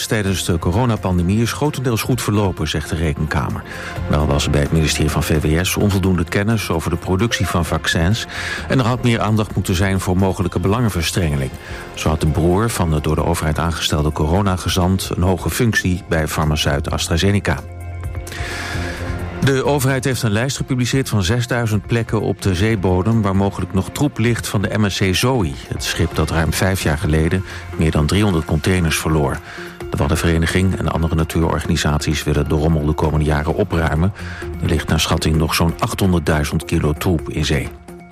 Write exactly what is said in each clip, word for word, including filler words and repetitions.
vaccins tijdens de coronapandemie is grotendeels goed verlopen, zegt de Rekenkamer. Wel was er bij het ministerie van V W S onvoldoende kennis over de productie van vaccins en er had meer aandacht moeten zijn voor mogelijke belangenverstrengeling. Zo had de broer van de door de overheid aangestelde coronagezant een hoge functie bij farmaceut AstraZeneca. De overheid heeft een lijst gepubliceerd van zesduizend plekken op de zeebodem waar mogelijk nog troep ligt van de M S C Zoe, het schip dat ruim vijf jaar geleden meer dan driehonderd containers verloor. De Waddenvereniging en andere natuurorganisaties willen de rommel de komende jaren opruimen. Er ligt naar schatting nog zo'n achthonderdduizend kilo troep in zee.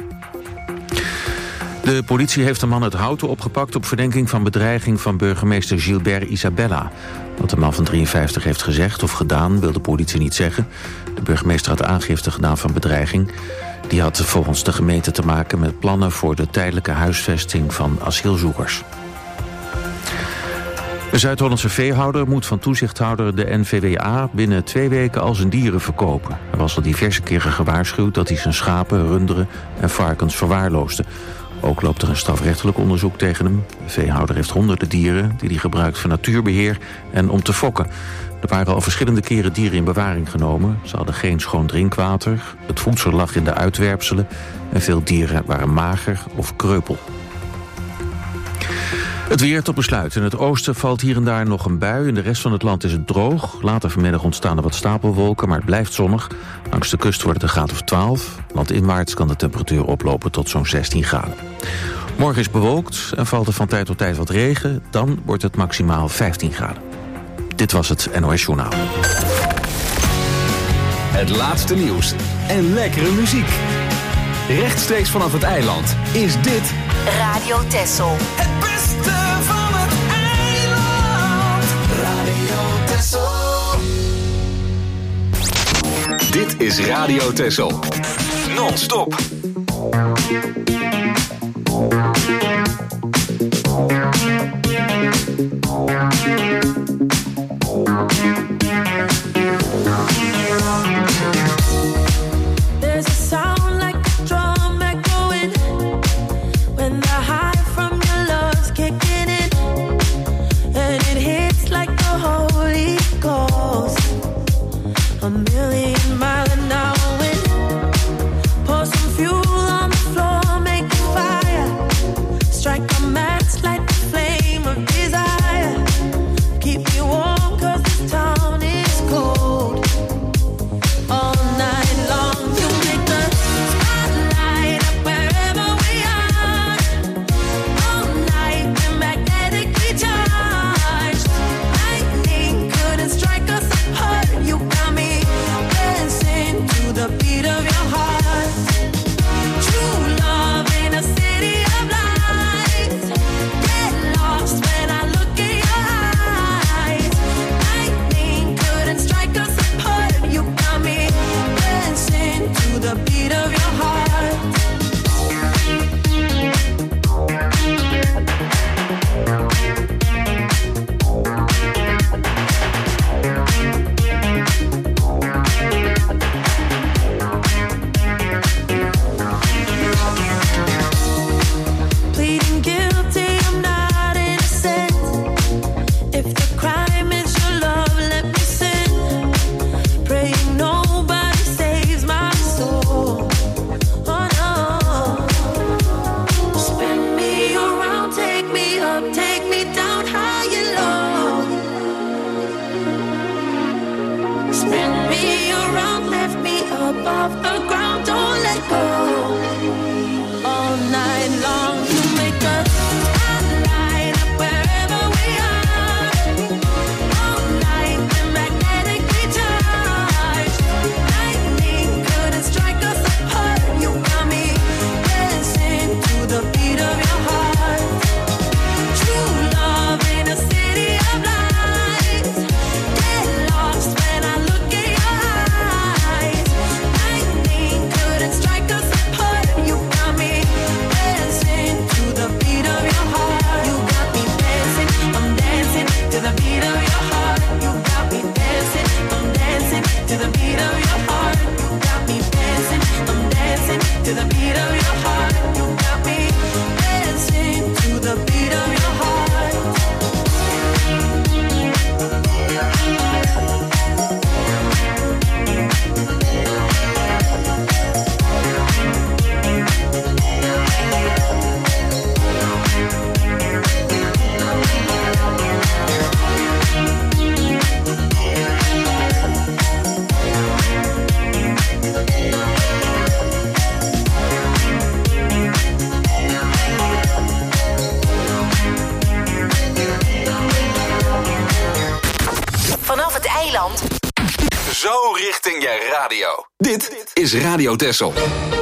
De politie heeft een man uit Houten opgepakt op verdenking van bedreiging van burgemeester Gilbert Isabella. Wat de man van drieënvijftig heeft gezegd of gedaan wil de politie niet zeggen. De burgemeester had aangifte gedaan van bedreiging. Die had volgens de gemeente te maken met plannen voor de tijdelijke huisvesting van asielzoekers. De Zuid-Hollandse veehouder moet van toezichthouder de N V W A binnen twee weken al zijn dieren verkopen. Er was al diverse keren gewaarschuwd dat hij zijn schapen, runderen en varkens verwaarloosde. Ook loopt er een strafrechtelijk onderzoek tegen hem. De veehouder heeft honderden dieren die hij gebruikt voor natuurbeheer en om te fokken. Er waren al verschillende keren dieren in bewaring genomen. Ze hadden geen schoon drinkwater, het voedsel lag in de uitwerpselen en veel dieren waren mager of kreupel. Het weer tot besluit. In het oosten valt hier en daar nog een bui. In de rest van het land is het droog. Later vanmiddag ontstaan er wat stapelwolken, maar het blijft zonnig. Langs de kust wordt het een graad of twaalf. Landinwaarts kan de temperatuur oplopen tot zo'n zestien graden. Morgen is bewolkt en valt er van tijd tot tijd wat regen. Dan wordt het maximaal vijftien graden. Dit was het N O S Journaal. Het laatste nieuws en lekkere muziek. Rechtstreeks vanaf het eiland is dit Radio Texel. Het beste van het eiland. Radio Texel. Dit is Radio Texel. Non-stop. eiland. Zo richting je radio. Dit is Radio Texel.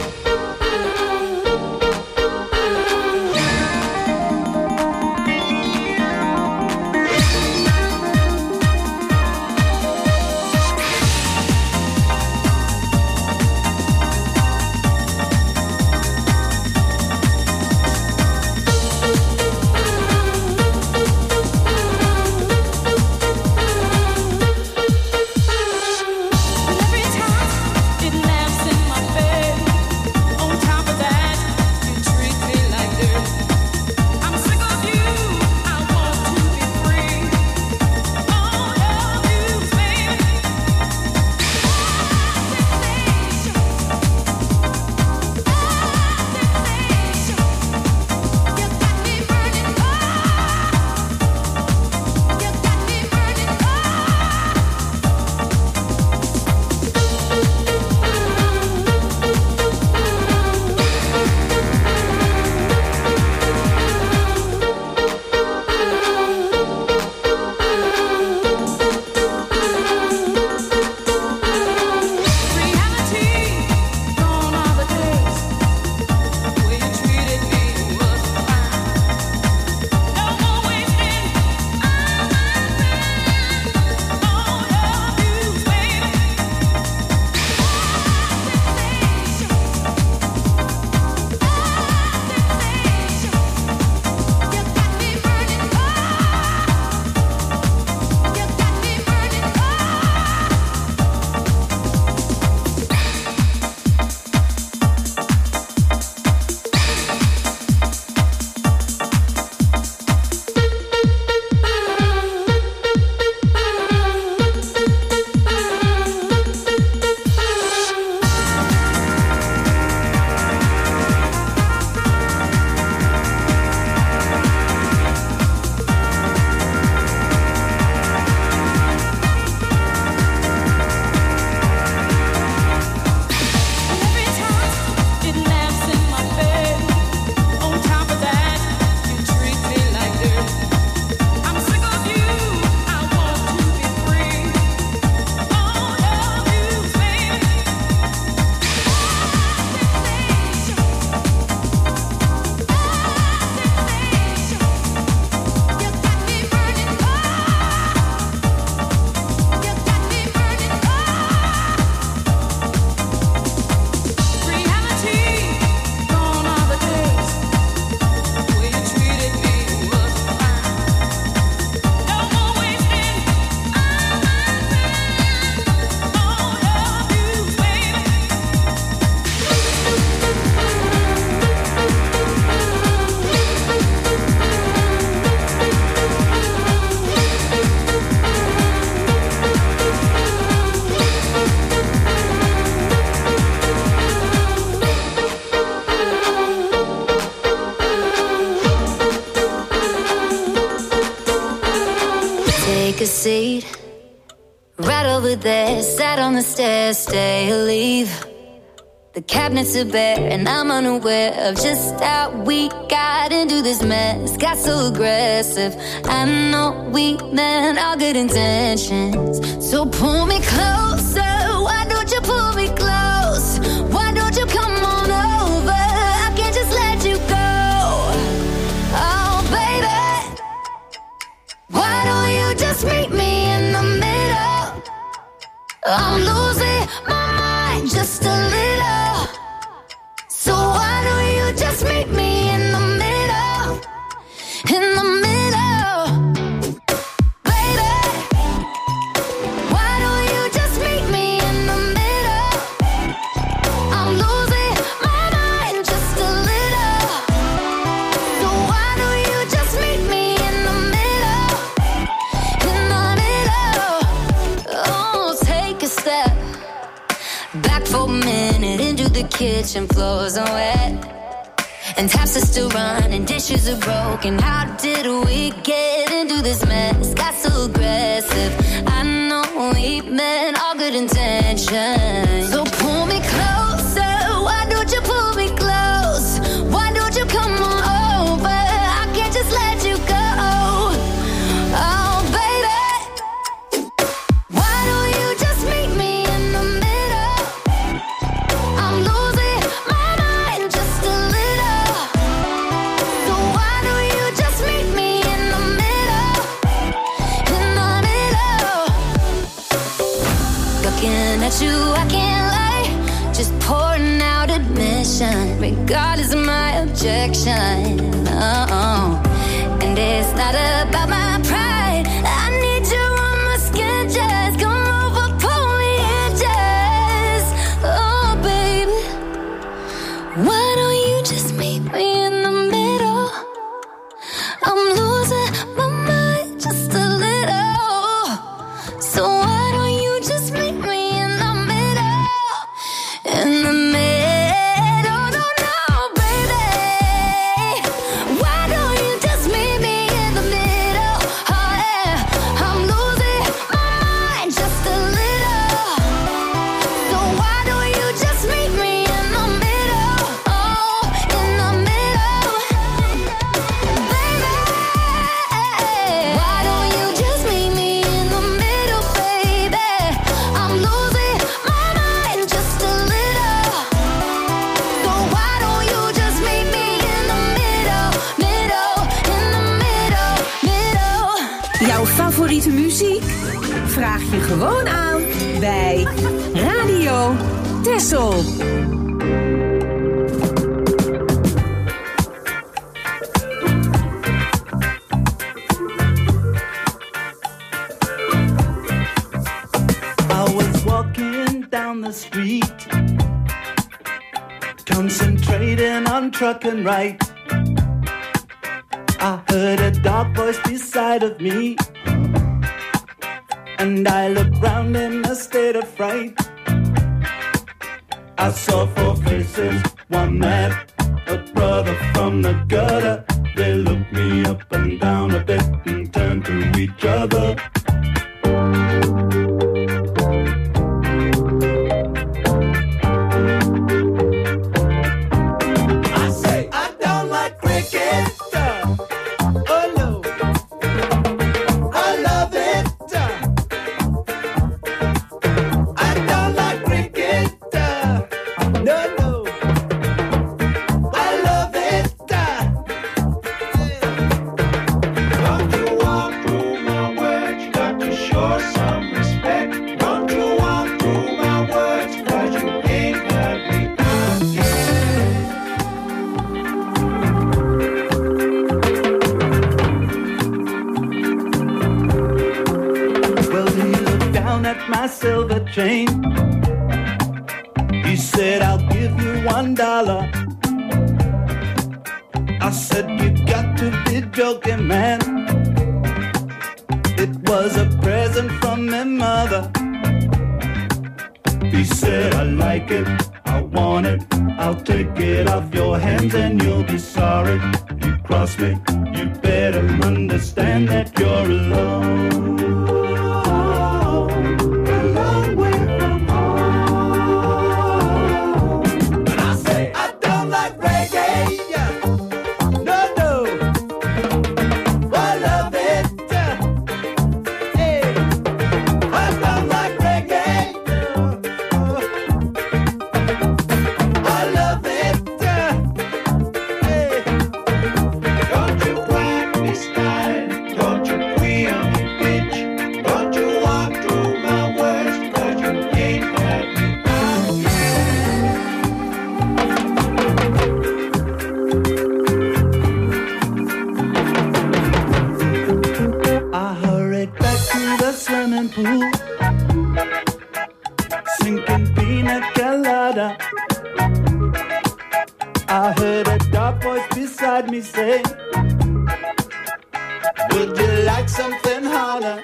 seat right over there, sat on the stairs, stay or leave. The cabinets are bare and I'm unaware of just how we got into this mess. Got so aggressive. I know we meant all good intentions. So pull me closer. Why don't you pull me close? Why don't you come on over? I can't just let you go. Oh baby, why don't you just meet me in the middle? I'm losing my mind just a little. So why don't you just meet me in the middle? In the middle, baby. Why don't you just meet me in the middle? I'm losing my mind just a little. So why don't you just meet me in the middle? In the middle. Oh, take a step back for a minute into the kitchen, floors are wet and taps are still running, dishes are broken. How did we get into this mess? Got so aggressive. I know we meant all good intentions. So pull me closer. Why don't you pull me close? Why don't you come on over? I can't just let you go. Oh baby, why looking at you, I can't lie. Just pouring out admission, regardless of my objection. Oh, and it's not about my pride. I need you on my skin, just come over, pull me in, just. Oh, baby, why don't you just meet me in the middle? I'm losing my mind just a little. So why don't you just meet me in the middle? In the middle, no, no, baby. Why don't you just meet me in the middle? Oh, yeah. I'm losing my mind just a little. So why don't you just meet me in the middle? Oh, in the middle, baby. Why don't you just meet me in the middle, baby? I'm losing my mind just a little. So why don't you just meet me in the middle, middle, in the middle, middle. Jouw favoriete muziek? Vraag je gewoon aan bij Radio Texel. I was walking down the street, concentrating on trucking right. I heard a dark voice beside of me, and I looked round in a state of fright. I saw four faces, one mad, a brother from the gutter. They looked me up and down a bit and turned to each other. I say I don't like cricket. Oh no, I love it. I don't like cricket. No, no, I love it. Don't you walk through my words, you got to show some respect. Don't you walk through my words, cause you ain't heard me out yet. Well, he looked down at my silver chain. He said, I'll give you one dollar. I said, you got to be joking, man. It was a present from my mother. He said, I like it, I want it. I'll take it off your hands and you'll be sorry. You cross me, you better understand that you're alone. A long way from home. And I say, I don't like reggae. No, no, I love it. Hey, I don't like reggae. I love it. Hey, don't you whack me style, don't you queer me bitch, don't you walk through my words, cause you ain't heard me out yet. I hurried back to the swimming pool, sinking pina colada. I heard a dark voice beside me say, would you like something harder?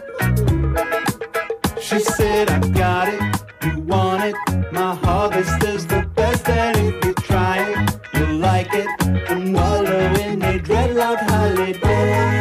She said, I got it, you want it. My harvest is the best, and if you try it, you'll like it. And wallow in a dreadlock holiday.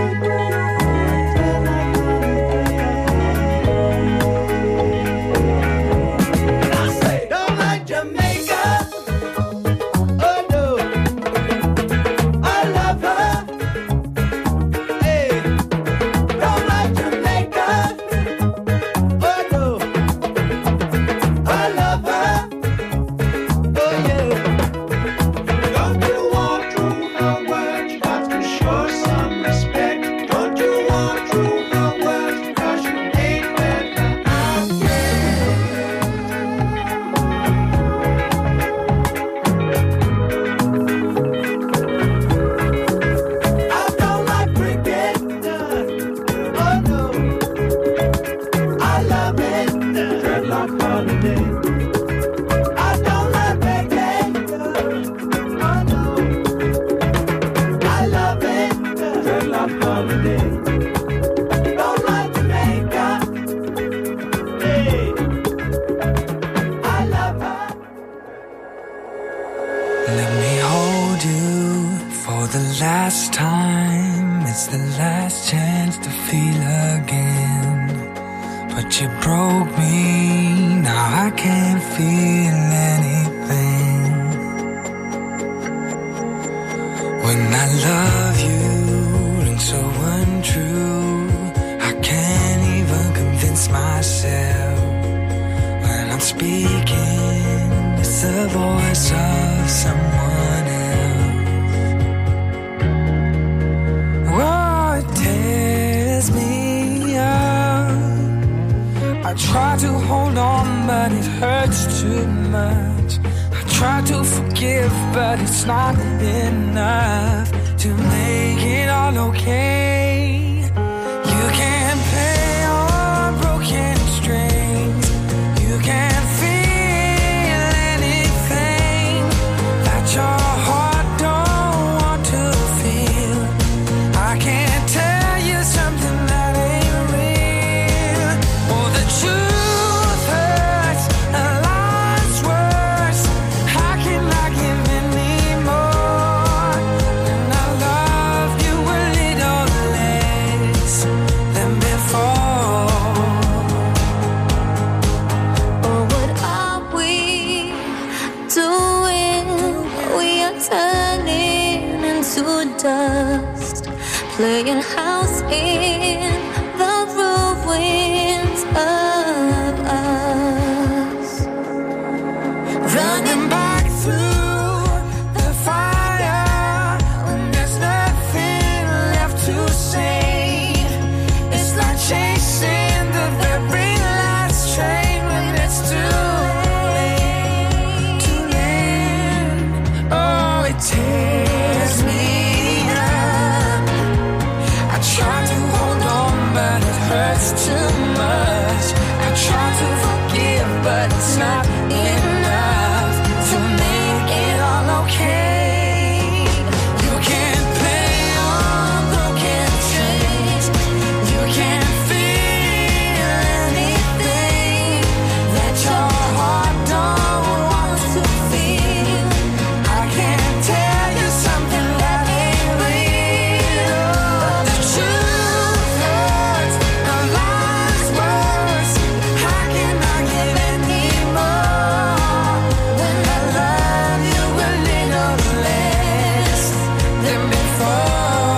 And I say, don't like Jamaica. Oh no, I love her. Hey, don't like Jamaica. Oh no, I love her. but you broke me. Now I can't feel anything. When I love you and so untrue, I can't even convince myself. When I'm speaking, it's the voice of someone else. Oh, it tears me up. I try to hold on, but it hurts too much. I try to forgive, but it's not enough to make it all okay. You can't play on broken strings. You can't feel anything that your heart don't want to feel. I can't tell you something that ain't real. Oh, the truth hurts, a lot's worse. How can I give any more when I love you a little less than before? Oh, what are we doing? We are turning into dust, playing house in the ruins of us. Running back through the fire when there's nothing left to save. It's like chasing the very last train when it's too late, too late. Oh, it tears me up. I try to hold on, but it hurts too much. I try to forgive, but it's not enough to make it all okay. You can't play on broken strings. You can't feel anything that your heart don't want to feel. I can't tell you something that ain't real. The truth hurts, the lies worse. How can I give any more when I love you a little less than before?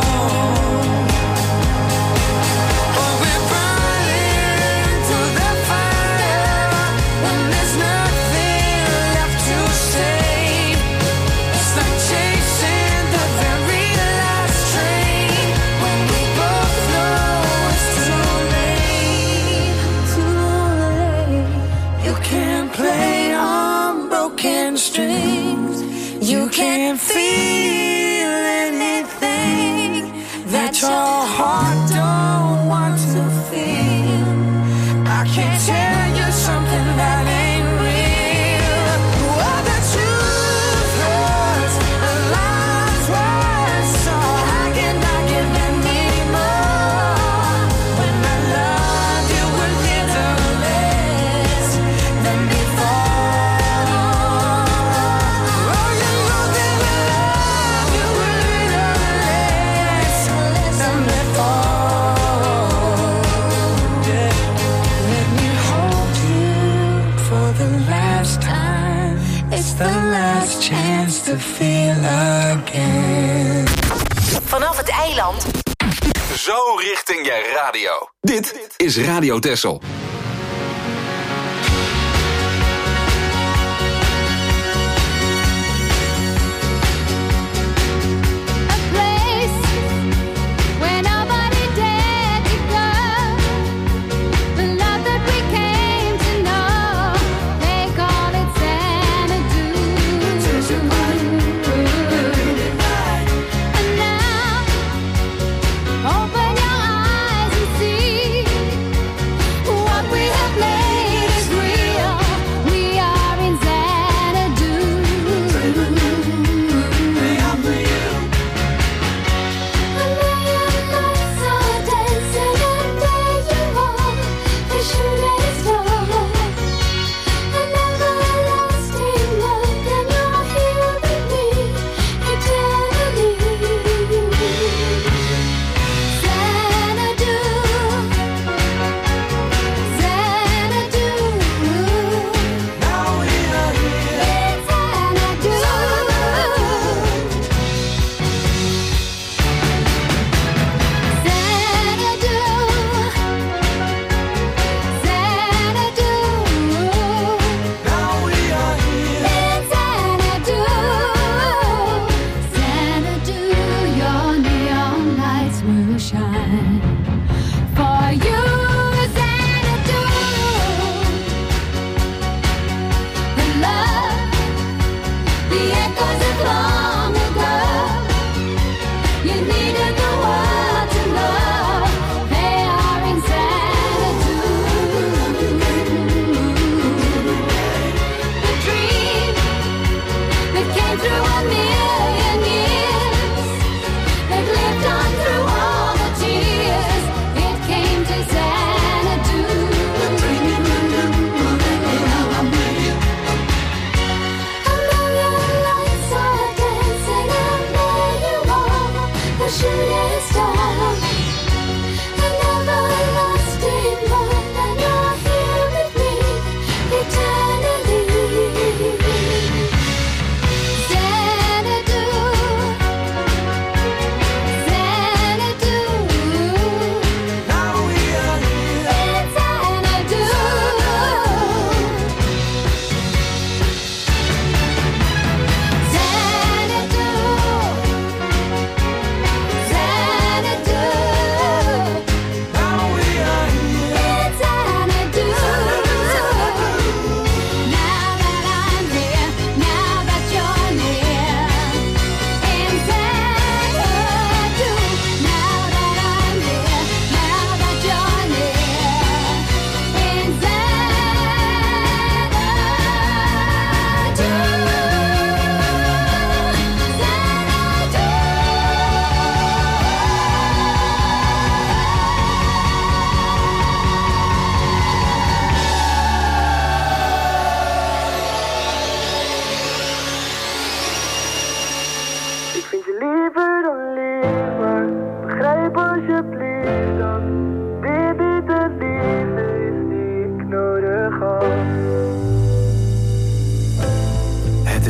Oh, we're burning through the fire when there's nothing left to save. It's like chasing the very last train when we both know it's too late, too late. You can't play on broken strings. You can't feel anything that your heart don't want to feel. I can't tell you something that ain't real. Oh, the truth hurts, the lies worse. So how can I give any more when I love you a little less than before? Oh, you know that I love you a little less than before. Yeah. Let me hold you for the last time. It's the last chance to feel again. Vanaf het eiland. Zo richting je radio. Dit is Radio Texel. A place where nobody dared to go. The love that we came to know, they call it Xanadu. And now, open your eyes and see what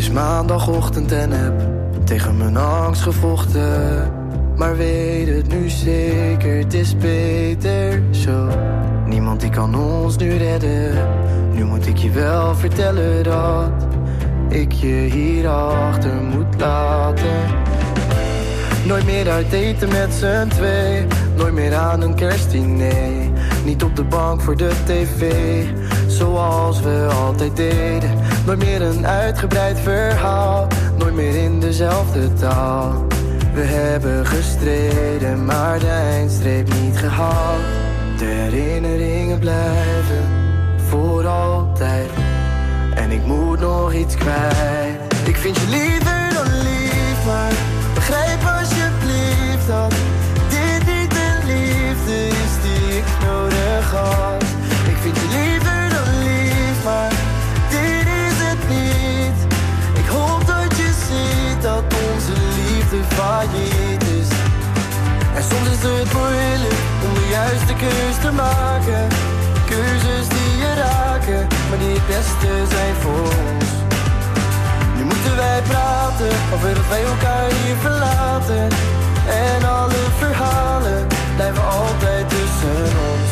is maandagochtend en heb tegen mijn angst gevochten. Maar weet het nu zeker, het is beter zo. Niemand die kan ons nu redden. Nu moet ik je wel vertellen dat ik je hierachter moet laten. Nooit meer uit eten met z'n twee. Nooit meer aan een kerstdiner. Niet op de bank voor de tv, zoals we altijd deden. Nooit meer een uitgebreid verhaal. Nooit meer in dezelfde taal. We hebben gestreden, maar de eindstreep niet gehaald. De herinneringen blijven voor altijd. En ik moet nog iets kwijt. Ik vind je liever dan lief, maar begrijp alsjeblieft dat dit niet de liefde is die ik nodig had. Ik vind je liever dan lief, maar dit is het niet. Ik hoop dat je ziet dat onze liefde failliet is. En soms is het moeilijk om de juiste keus te maken. Keuzes die je raken, maar die het beste zijn voor ons. Nu moeten wij praten over dat wij elkaar hier verlaten. En alle verhalen blijven altijd tussen ons.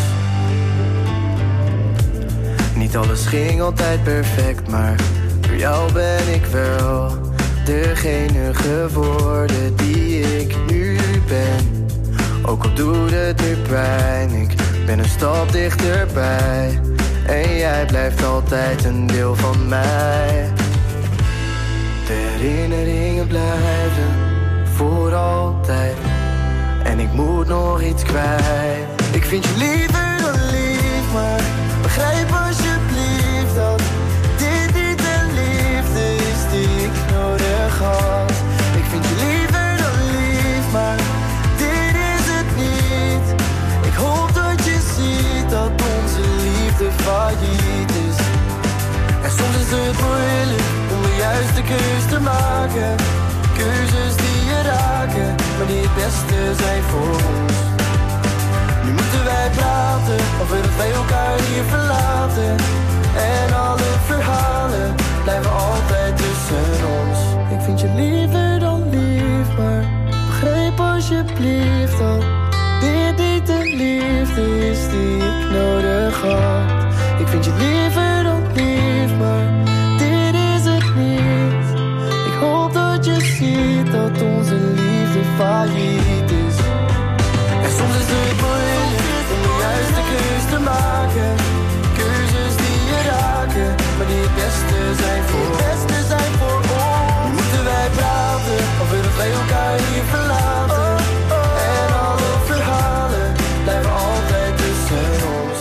Niet alles ging altijd perfect, maar voor jou ben ik wel degene geworden die ik nu ben. Ook al doet het nu pijn, ik ben een stap dichterbij. En jij blijft altijd een deel van mij. De herinneringen blijven voor altijd. En ik moet nog iets kwijt. Ik vind je liever dan lief, maar begrijp alsjeblieft dat dit niet de liefde is die ik nodig had. Ik vind je liever dan lief, maar dit is het niet. Ik hoop dat je ziet dat onze liefde failliet is. En soms is het moeilijk om de juiste keus te maken. Keuzes die je raken, maar die het beste zijn voor ons. Nu moeten wij praten over dat wij elkaar hier verlaten. En alle verhalen blijven altijd tussen ons. Ik vind je liever dan lief, maar begrijp alsjeblieft dat dit niet de liefde is die ik nodig had. Ik vind je liever dan lief, maar dit is het niet. Ik hoop dat je ziet dat onze liefde failliet is. En soms is het moeilijk om de juiste keus te maken. Keuzes die je raken, maar die het beste zijn voor ons. Beste zijn voor ons. Nu moeten wij praten over dat wij elkaar hier verlaten. En alle verhalen blijven altijd tussen ons.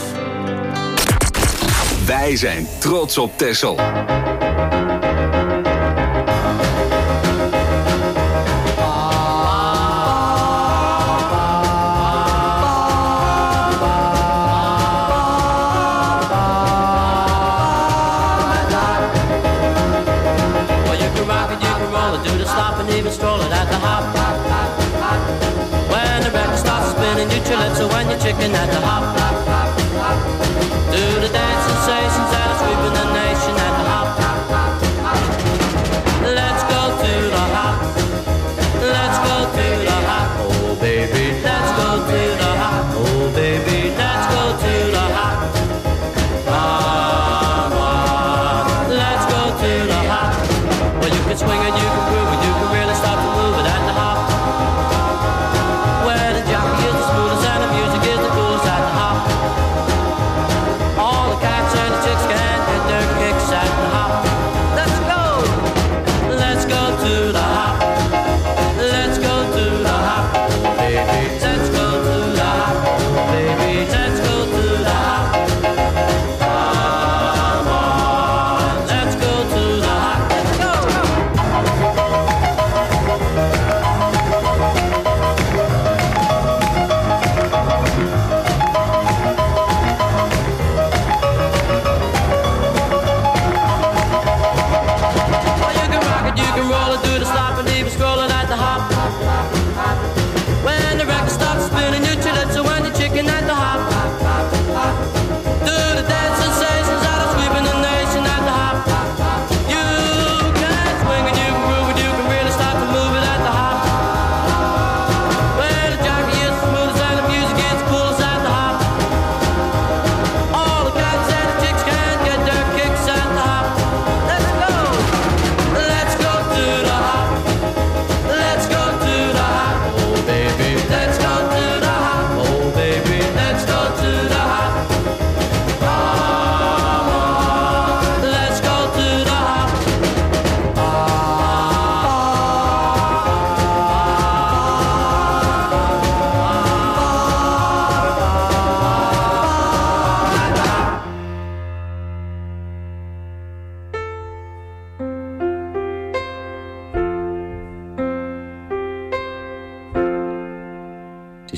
Wij zijn trots op Texel. So when you're chicken at the hop, do the dance sensations that are sweeping the nation at the hop. Let's go to the hop, let's go to the hop, oh baby, let's go to the hop, oh baby, let's go to the hop. Ah, ah, let's go to the hop. Well, you can swing it, you can groove it, you can really start to move it at the hop. Where the jockey is the smoothest and the music is the coolest at the hop.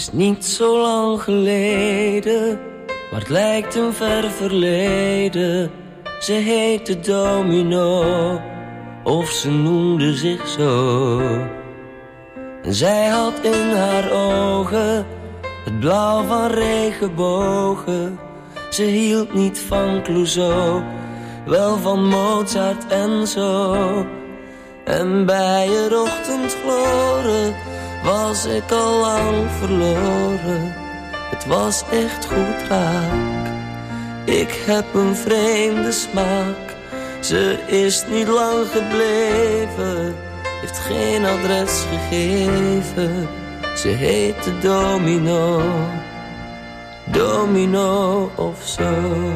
is niet zo lang geleden, maar het lijkt een ver verleden. Ze heette Domino, of ze noemde zich zo. En zij had in haar ogen het blauw van regenbogen. Ze hield niet van Clouseau, wel van Mozart en zo. En bij het ochtendgloren was ik al lang verloren. Het was echt goed raak. Ik heb een vreemde smaak. Ze is niet lang gebleven, heeft geen adres gegeven. Ze heette Domino, Domino of zo.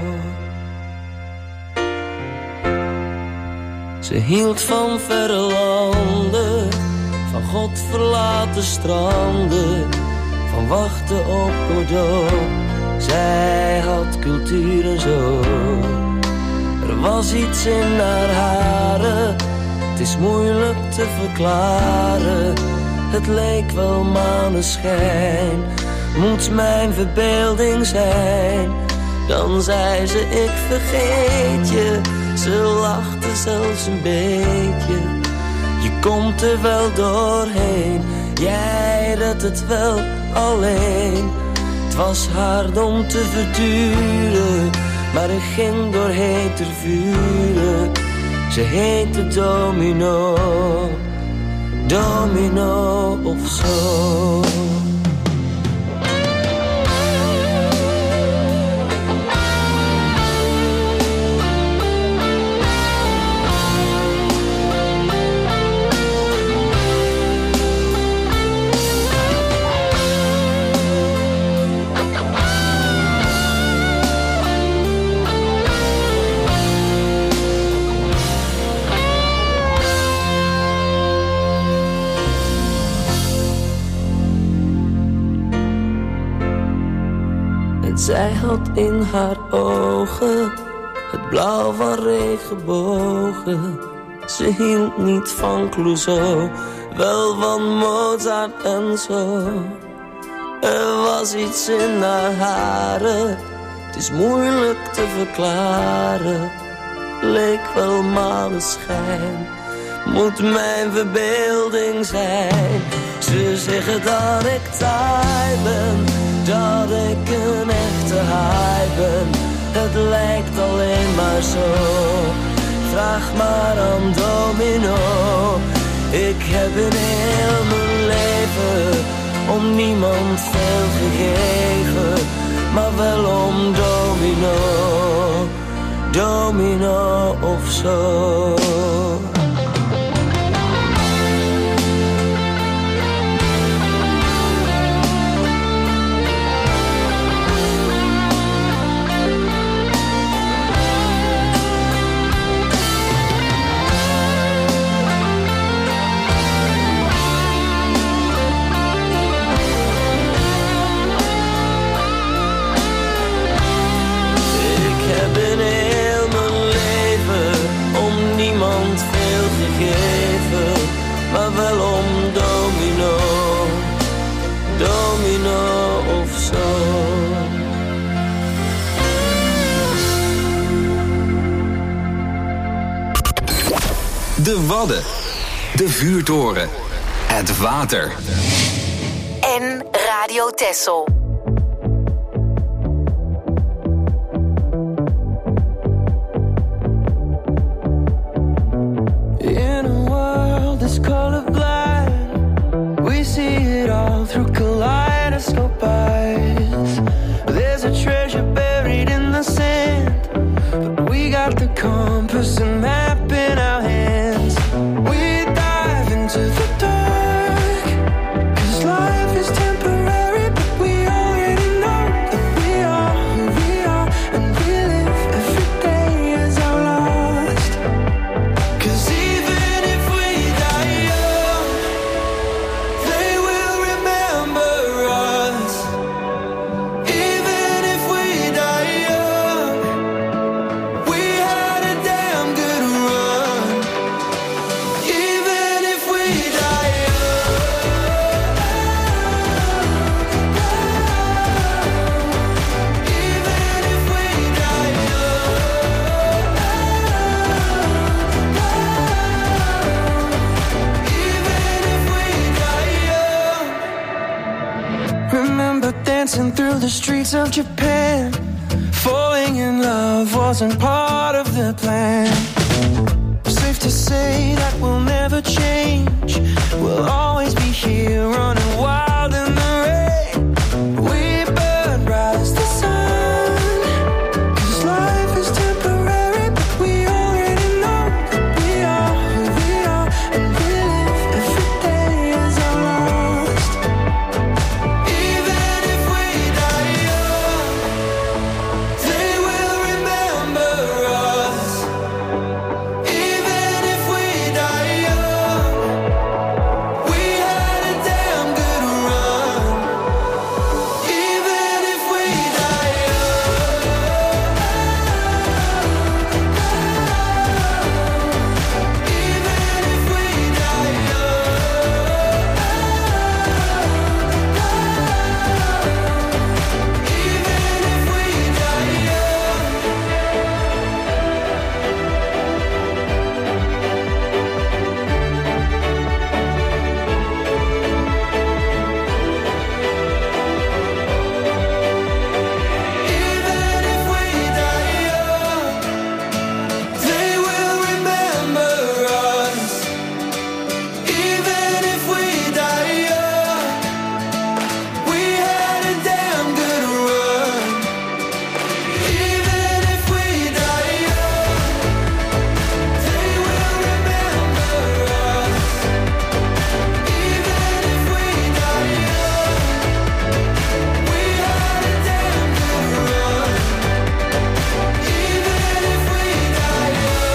Ze hield van verre landen, van God verlaten stranden, van wachten op Godot. Zij had cultuur en zo. Er was iets in haar haren, het is moeilijk te verklaren. Het leek wel maneschijn, moet mijn verbeelding zijn. Dan zei ze ik vergeet je, ze lachte zelfs een beetje. Je komt er wel doorheen, jij redt het wel alleen. Het was hard om te verduren, maar ik ging doorheen ter vuren. Ze heette Domino, Domino of zo. Zij had in haar ogen het blauw van regenbogen. Ze hield niet van Clouseau, wel van Mozart en zo. Er was iets in haar haren, het is moeilijk te verklaren. Leek wel maneschijn, moet mijn verbeelding zijn. Ze zeggen dat ik taai ben, dat ik een echte haai ben. Het lijkt alleen maar zo, vraag maar aan Domino. Ik heb in heel mijn leven om niemand veel gegeven, maar wel om Domino, Domino of zo. Maar wel om Domino, Domino of zo. De Wadden, de vuurtoren, het water. En Radio Texel. Colorblind, we see it all through kaleidoscope eyes. There's a treasure buried in the sand, but we got the compass and map in our hands. We dive into the dark, 'cause life is temporary, but we dancing through the streets of Japan. Falling in love wasn't part of the plan. Safe to say that we'll never change. We'll always be here running wild in the rain. We burn bright as the sun. 'Cause life is temporary, but we already know that we are who we are. And we live every day as our last. Even if we die young, they will remember us. Even if we die young, we had a damn good run. Even if we die young, even if we die young, even if we die young. Even if we die young, they will remember us. Even if we die young, we had a damn good run. Even if we die young, they will remember us. Even if we die young, we had a damn good run. Even if we die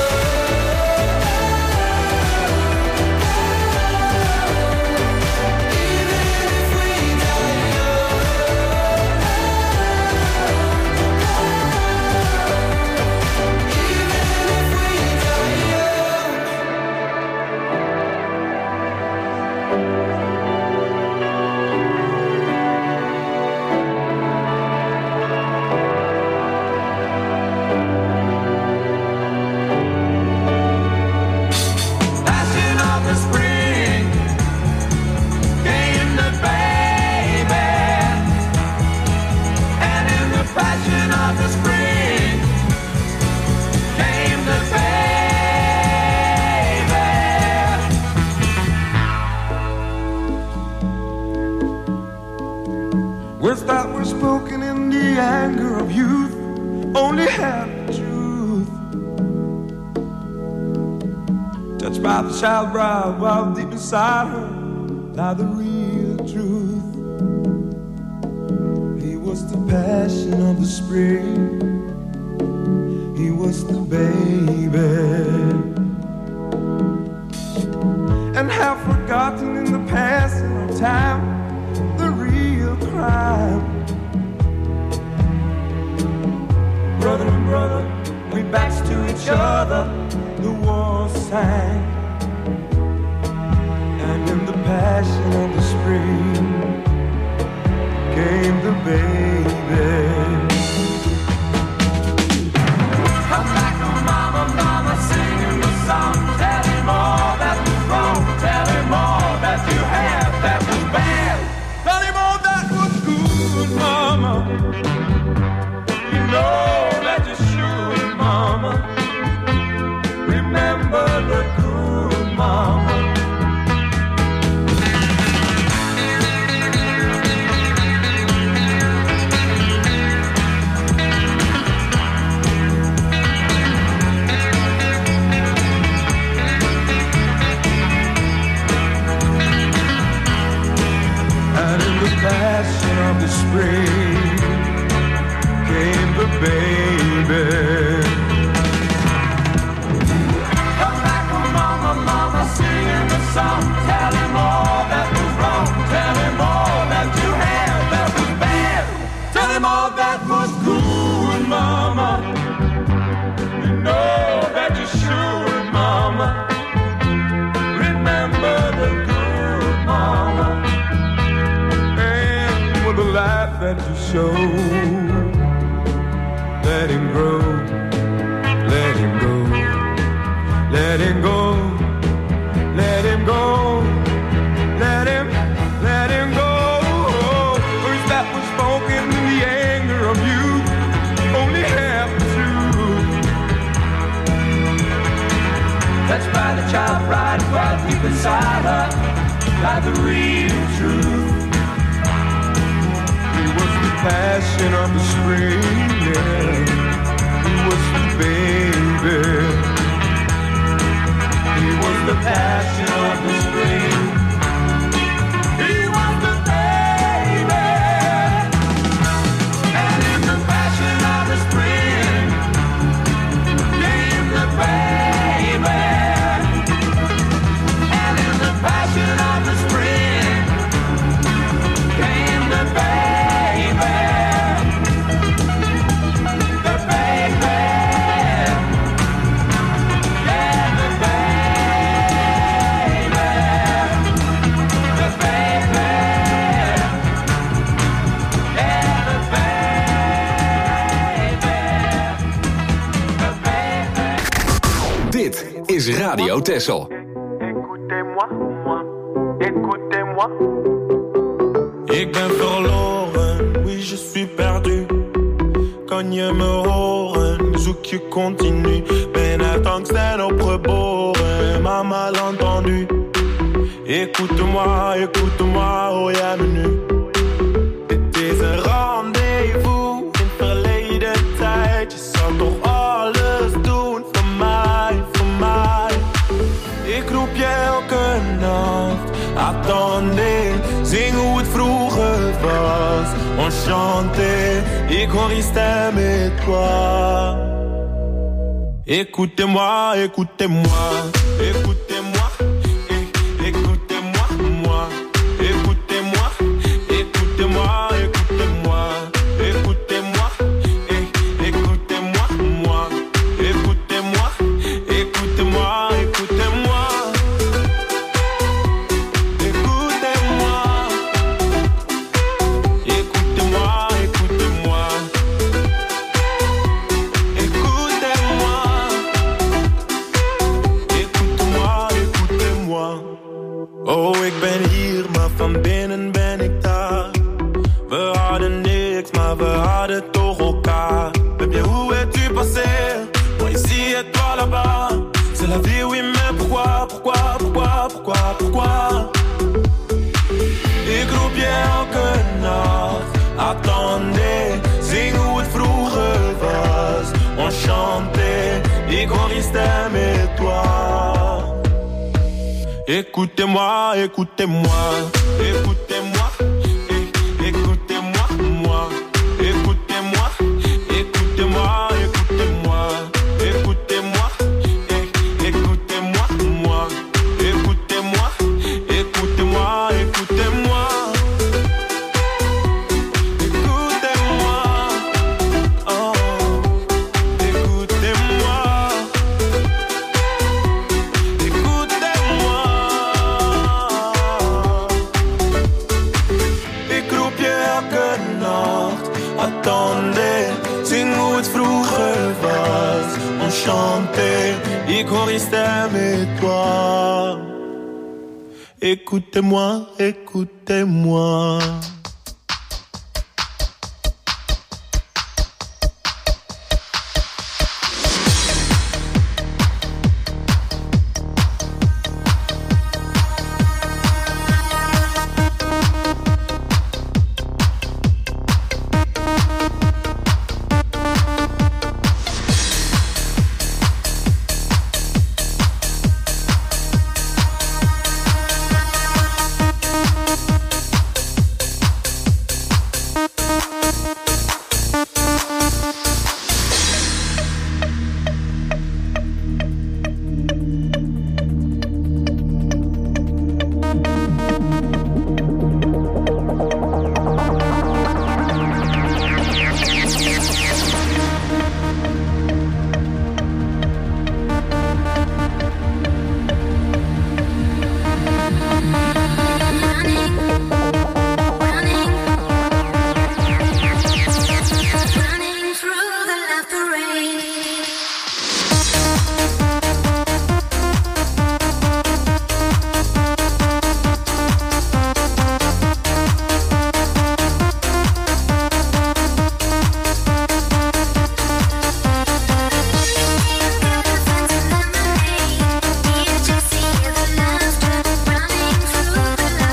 Passion of the spring came the baby, and in the passion of the spring came the baby. Words that were spoken in the anger of youth only have the truth. Touched by the child bride while deep inside her lie the real truth. He was the passion of the spring. He was the baby. And have forgotten in the passing of time the real crime. Brother and brother, we backs to each other, the war sang. And in the passion of the spring came the baby. Come back, oh mama, mama, singing the song. Tell him all that was wrong. Tell him all that you had that was bad. Tell him all that was good, mama. You know that you should, mama. Remember the good, mama. And in the passion of the spring came the baby. Come back, oh mama, mama, singing the song. Tell him all that was wrong. Tell him all that you had that was bad. Tell him all that was good, mama. You know that you should, mama. Remember the good, mama. And with the light that you show, let him grow, let him go, let him go, let him go, let him, let him go. Words that were spoken like the real truth. He was the passion of the spring, yeah. He was the baby. He was the passion of the spring. He was the baby. And in the passion of the spring came the baby. And in the passion of the spring came the baby. The baby. Yeah, the baby. The baby. Yeah, the baby. Dit is Radio Texel. Écoutez-moi, moi, écoutez-moi. Ik ben verloren, oui je suis perdu. Kan je me horen, zoek je continu. Ben uit angst en opgeboren, maar mal entendu. Écoute-moi, écoute-moi, hoor jij me nu? Dit is een rendezvous in verleden tijd. Je zal toch alles doen voor mij, voor mij. Ik roep je elke nacht, attendez. Zing hoe het vroeger was, enchanté. Ik hoor je stem et toi. Écoutez-moi, écoutez-moi, écoutez-moi, eh, écoutez-moi, moi. Écoutez-moi, écoutez-moi, écoutez-moi, écoutez-moi, eh, écoutez-moi, moi. Écoutez-moi, écoutez-moi, écoutez-moi. Écoutez-moi, écoutez-moi, écoutez-moi. Écoutez-moi, écoute-moi, écoutez-moi. Oh, ik ben hier, maar van binnen ben ik daar. We hadden niks, maar we hadden toch elkaar. Baby, où es-tu passé? Moi ici et toi là-bas. C'est la vie, oui, mais pourquoi, pourquoi, pourquoi, pourquoi, pourquoi? Ik roep je elke nacht, attendez. Zing hoe het vroeger was, enchanté. Ik hoor je stem et toi. Écoutez-moi, écoutez-moi, écoutez-moi, eh, écoutez-moi, moi. Écoutez-moi, écoutez-moi, écoutez-moi, écoutez-moi, eh, écoutez-moi, moi. Écoutez-moi, écoutez-moi, écoutez-moi. Écoutez-moi, oh, écoutez-moi. Écoutez-moi. Ik roep je elke nacht, attendez. Zing hoe het vroeger was, enchanté. Ik hoor je stem et toi. Écoutez-moi, écoutez-moi. Through the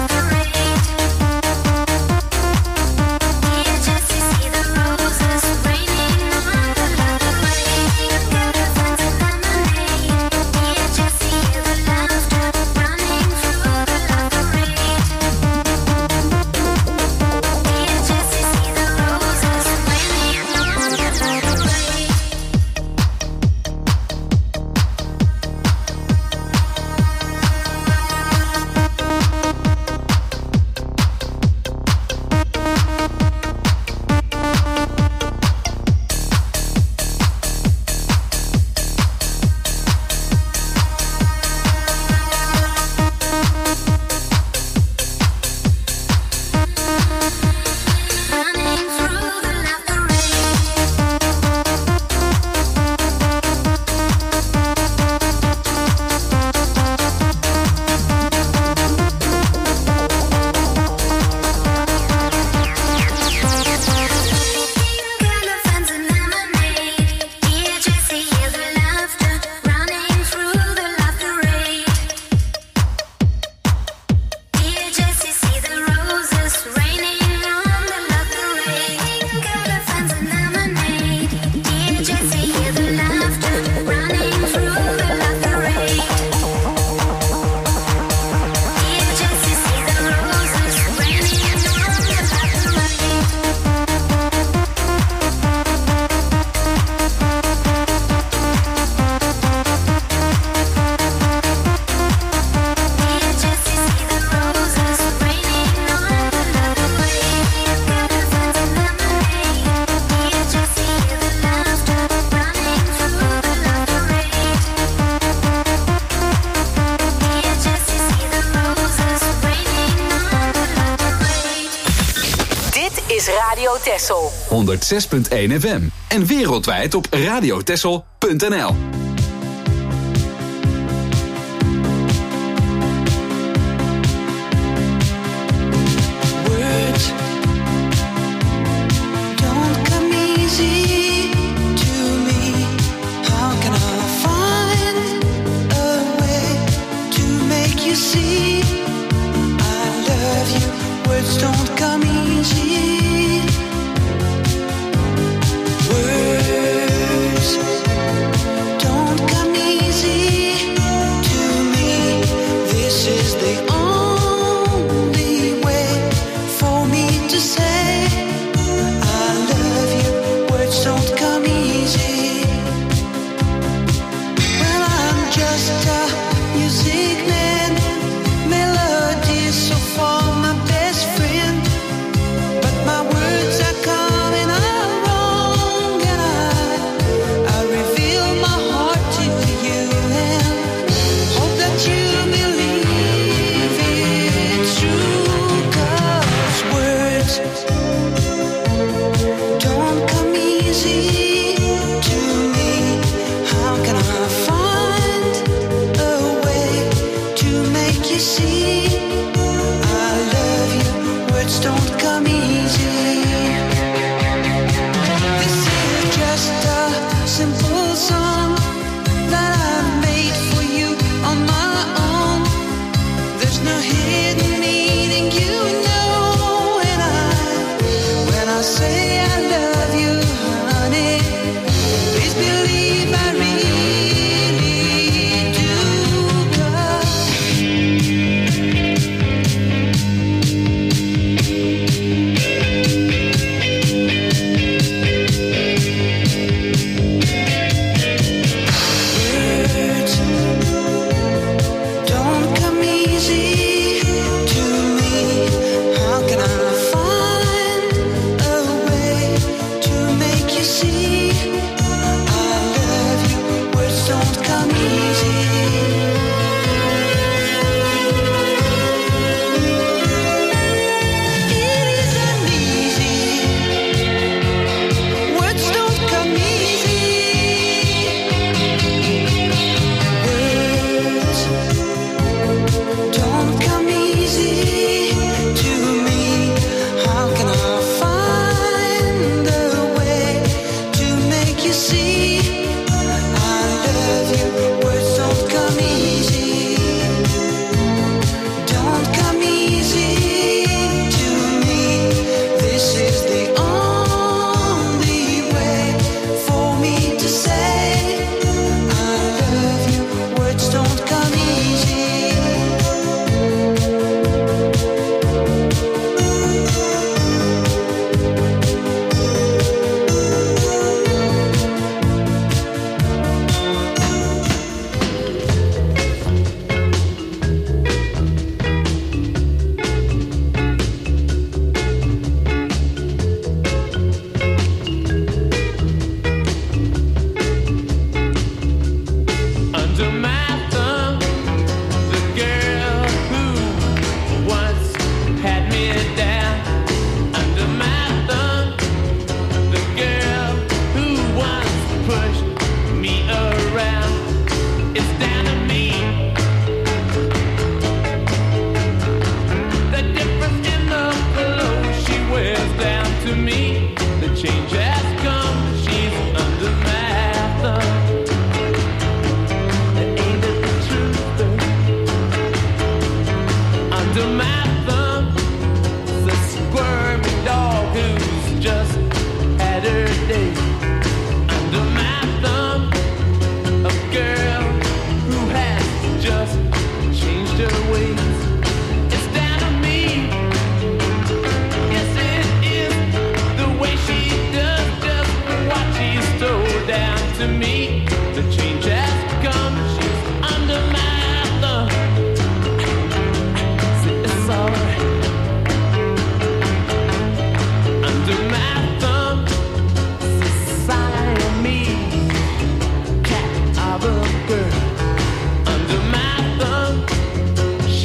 Texel. honderdzes punt één F M. En wereldwijd op radiotexel punt n l.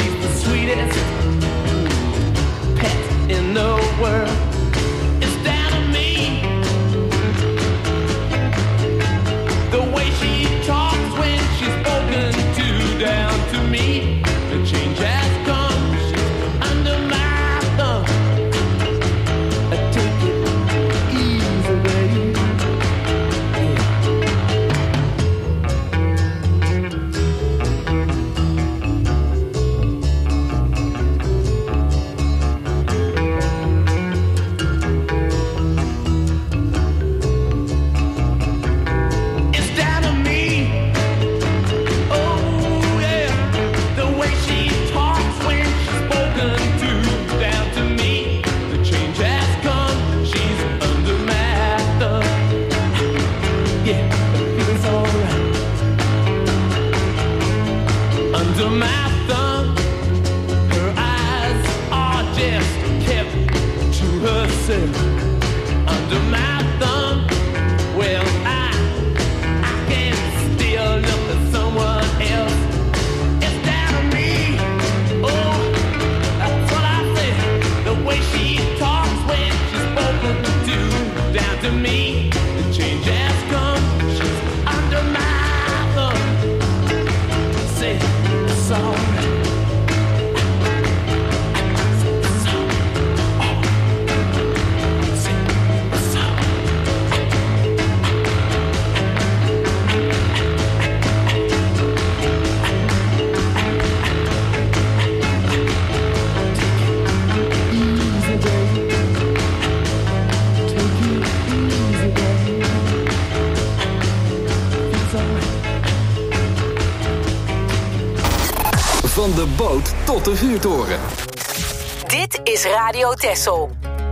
sweetest pet in the world. It's down Van de boot tot de vuurtoren. Dit is Radio Texel.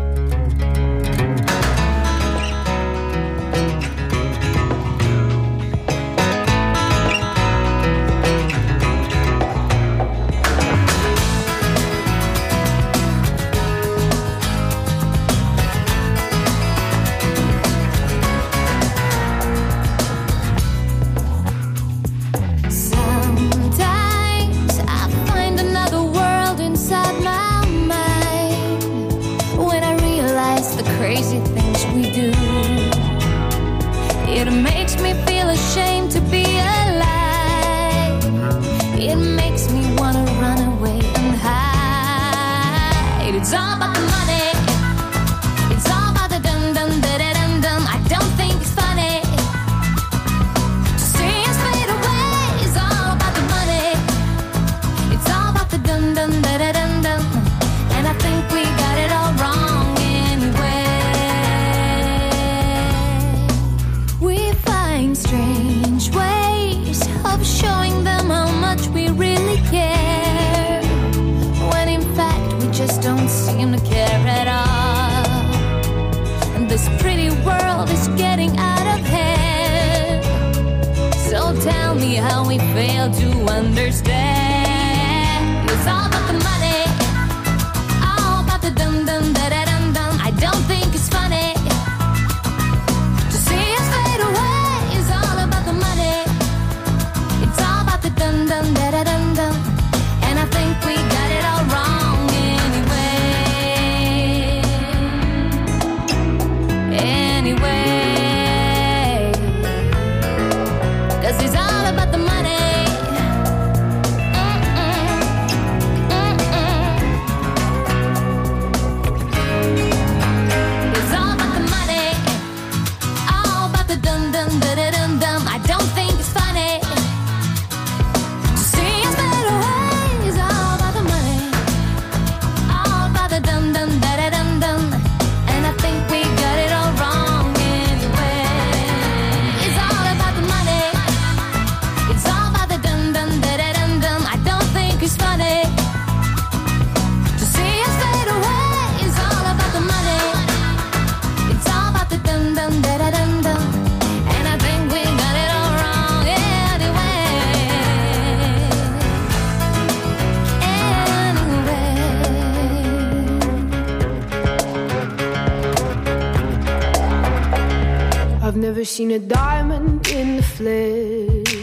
Seen a diamond in the flesh.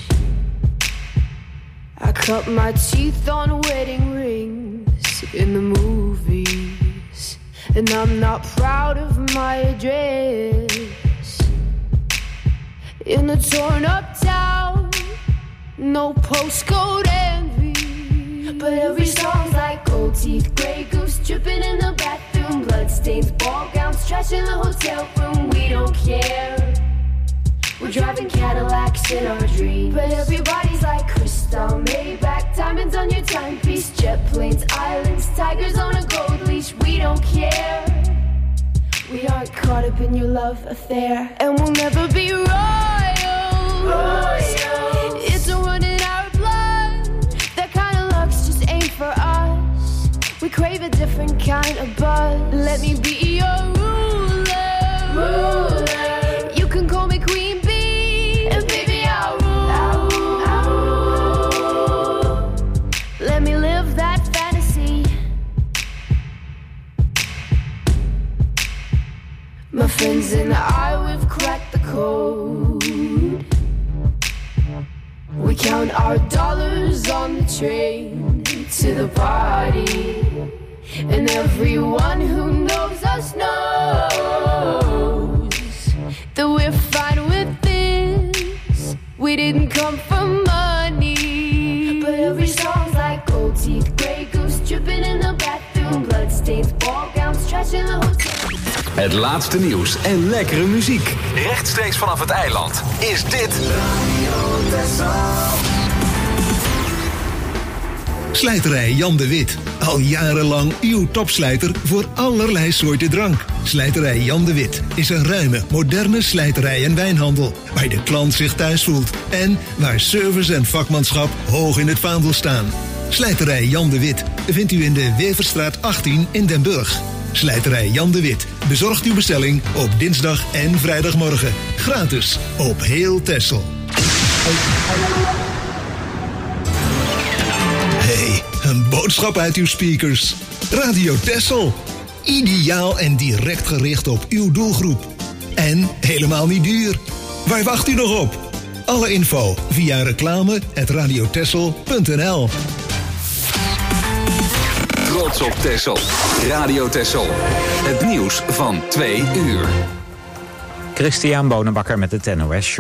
I cut my teeth on wedding rings in the movies, and I'm not proud of my address. In a torn up town, no postcode envy, but every song's like gold teeth, grey goose dripping in the bathroom, bloodstains, ball gowns, trash in the hotel room. We don't care. We're driving Cadillacs in our dreams, but everybody's like crystal, Maybach, diamonds on your timepiece, jet planes, islands, tigers on a gold leash. We don't care. We aren't caught up in your love affair, and we'll never be royals. Royals. It's a run in our blood. That kind of luck's just ain't for us. We crave a different kind of buzz. Let me be your ruler. Ruler. You can call me queen. Let me live that fantasy. My friends and I, we've cracked the code. We count our dollars on the train to the party, and everyone who knows us knows that we're fine with this. We didn't come for money, but every song's like gold teeth, grey goose dripping in the bathroom, bloodstains, ball gowns, trash in the hotel. Het laatste nieuws en lekkere muziek. Rechtstreeks vanaf het eiland is dit Radio Texel. Slijterij Jan de Wit. Al jarenlang uw topslijter voor allerlei soorten drank. Slijterij Jan de Wit is een ruime, moderne slijterij en wijnhandel, waar de klant zich thuis voelt en waar service en vakmanschap hoog in het vaandel staan. Slijterij Jan de Wit vindt u in de Weverstraat achttien in Den Burg. Slijterij Jan de Wit bezorgt uw bestelling op dinsdag en vrijdagmorgen. Gratis op heel Texel. Hey, een boodschap uit uw speakers. Radio Texel. Ideaal en direct gericht op uw doelgroep. En helemaal niet duur. Waar wacht u nog op? Alle info via reclame at radiotexel punt n l. Trots op Texel. Radio Texel. Het nieuws van twee uur. Christian Bonenbakker met het N O S.